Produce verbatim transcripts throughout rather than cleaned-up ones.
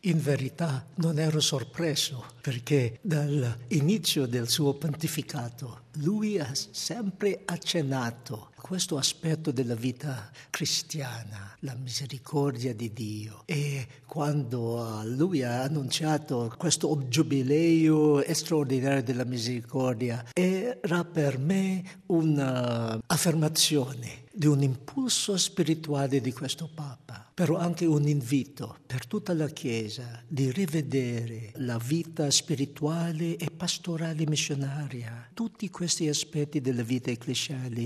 In verità non ero sorpreso, perché dall'inizio del suo pontificato lui ha sempre accennato a questo aspetto della vita cristiana, la misericordia di Dio. E quando lui ha annunciato questo giubileo straordinario della misericordia, era per me un'affermazione di un impulso spirituale di questo Papa, però anche un invito per tutta la Chiesa di rivedere la vita spirituale e pastorale missionaria. Tutti questi aspetti della vita ecclesiale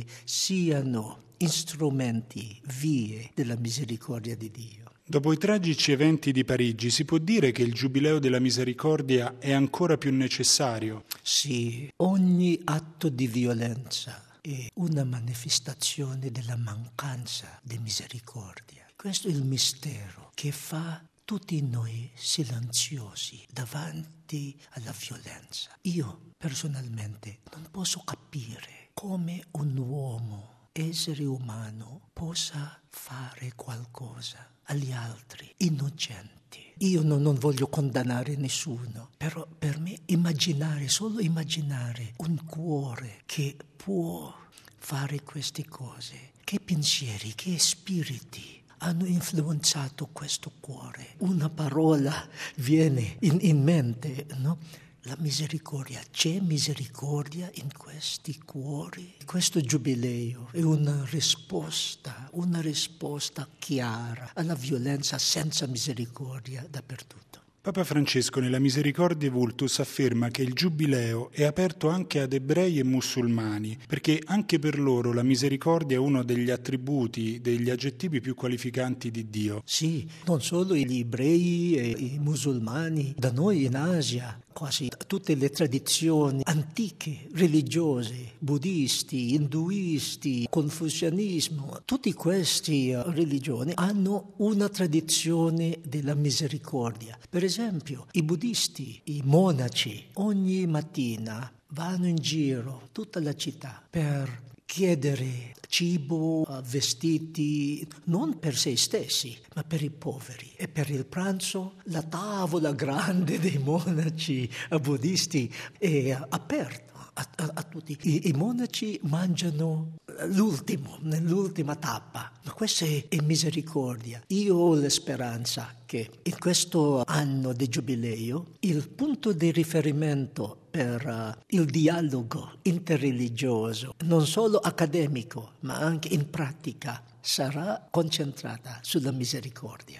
siano strumenti, vie della misericordia di Dio. Dopo i tragici eventi di Parigi, si può dire che il Giubileo della Misericordia è ancora più necessario? Sì, ogni atto di violenza è una manifestazione della mancanza di misericordia. Questo è il mistero che fa tutti noi silenziosi davanti alla violenza. Io personalmente non posso capire come un uomo, essere umano, possa fare qualcosa agli altri innocenti. Io non, non voglio condannare nessuno, però per me immaginare, solo immaginare un cuore che può fare queste cose, che pensieri, che spiriti hanno influenzato questo cuore. Una parola viene in, in mente, no? La misericordia. C'è misericordia in questi cuori? Questo giubileo è una risposta, una risposta chiara alla violenza senza misericordia dappertutto. Papa Francesco nella Misericordiae Vultus afferma che il Giubileo è aperto anche ad ebrei e musulmani, perché anche per loro la misericordia è uno degli attributi, degli aggettivi più qualificanti di Dio. Sì, non solo gli ebrei e i musulmani, da noi in Asia, quasi tutte le tradizioni antiche, religiose, buddisti, induisti, confucianismo, tutte queste religioni hanno una tradizione della misericordia. Per esempio, i buddisti, i monaci, ogni mattina vanno in giro tutta la città per chiedere cibo, vestiti, non per se stessi, ma per i poveri. E per il pranzo la tavola grande dei monaci buddisti è aperta a, a, a tutti. I, I monaci mangiano l'ultimo, nell'ultima tappa. Ma questa è, è misericordia. Io ho la speranza che in questo anno di giubileo il punto di riferimento per uh, il dialogo interreligioso, non solo accademico, ma anche in pratica, sarà concentrata sulla misericordia.